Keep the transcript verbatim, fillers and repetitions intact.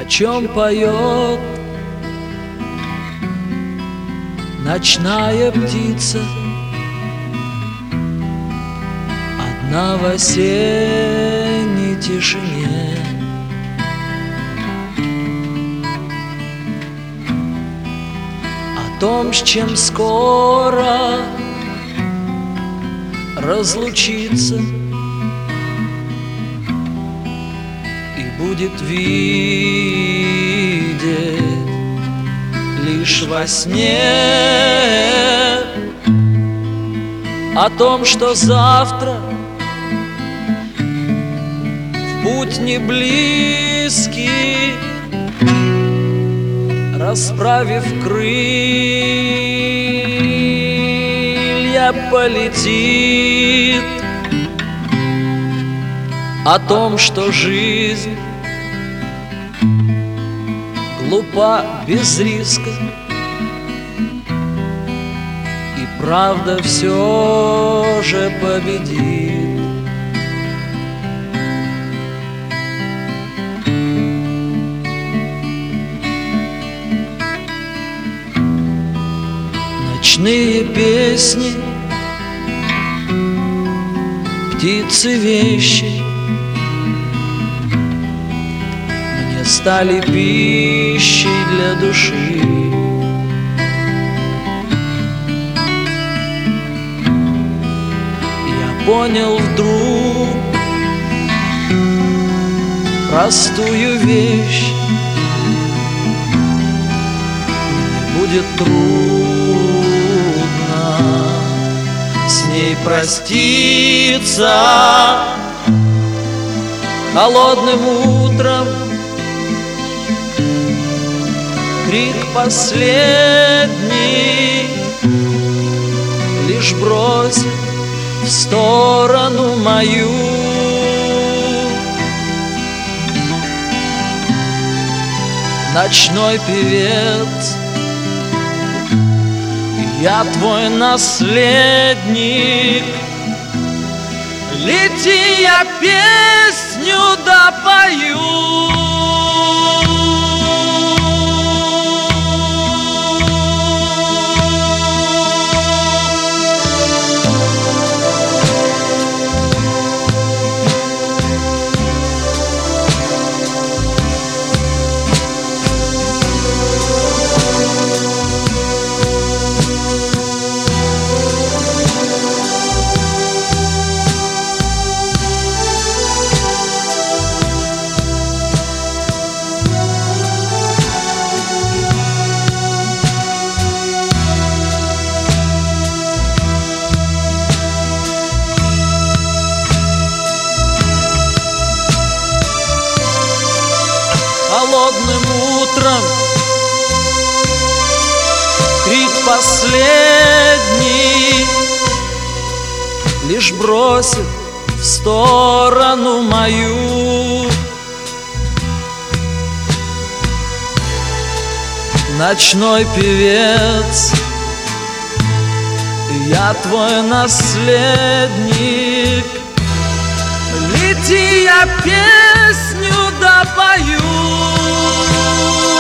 О чем поет ночная птица, одна в осенней тишине. О том, с чем скоро разлучиться и будет видеть лишь во сне. О том, что завтра в путь не близкий, расправив крылья, полетит. О том, что жизнь глупа без риска, и правда все же победит. Ночные песни, птицы вещи мне стали пищей для души. Я понял вдруг простую вещь: мне будет трудно с ней проститься. Холодным утром крик последний лишь бросит в сторону мою. Ночной певец, я твой наследник. Лети, я песню допою. Холодным утром крик последний лишь бросит в сторону мою. Ночной певец, я твой наследник. Лети, я песню допою.